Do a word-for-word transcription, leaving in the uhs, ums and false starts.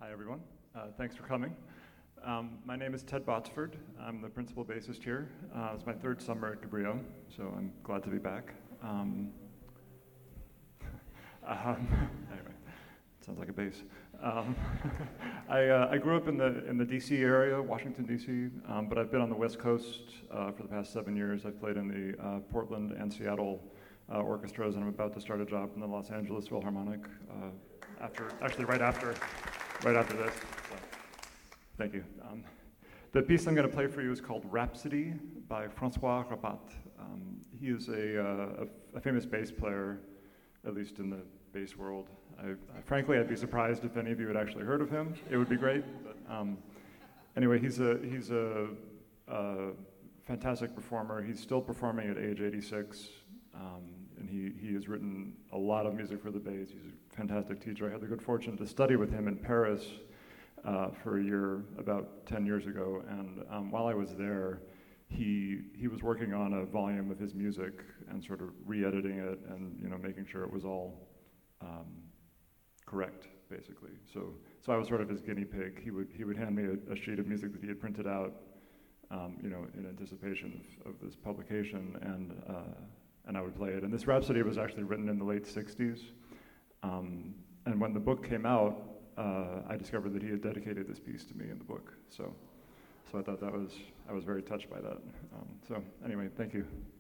Hi, everyone. Uh, thanks for coming. Um, my name is Ted Botsford. I'm the principal bassist here. Uh, it's my third summer at Cabrillo, so I'm glad to be back. Um, um, anyway, sounds like a bass. Um, I, uh, I grew up in the in the D C area, Washington, D C, um, but I've been on the West Coast uh, for the past seven years. I've played in the uh, Portland and Seattle uh, orchestras, and I'm about to start a job in the Los Angeles Philharmonic uh, after, actually right after. Right after this. So, thank you. Um, the piece I'm going to play for you is called Rhapsody by Francois Rabat. Um, he is a, uh, a, a famous bass player, at least in the bass world. I, I, frankly, I'd be surprised if any of you had actually heard of him. It would be great. But, um, anyway, he's a he's a, a fantastic performer. He's still performing at age eighty-six, um, and he he has written a lot of music for the bass. He's a fantastic teacher. I had the good fortune to study with him in Paris uh, for a year about ten years ago, and um, while I was there, he he was working on a volume of his music and sort of re-editing it and you know making sure it was all um, correct, basically. So so I was sort of his guinea pig. He would he would hand me a, a sheet of music that he had printed out, um, you know, in anticipation of, of this publication, and uh, and I would play it. And this Rhapsody was actually written in the late sixties. Um, and when the book came out, uh, I discovered that he had dedicated this piece to me in the book. So, so I thought that was, I was very touched by that. Um, so anyway, thank you.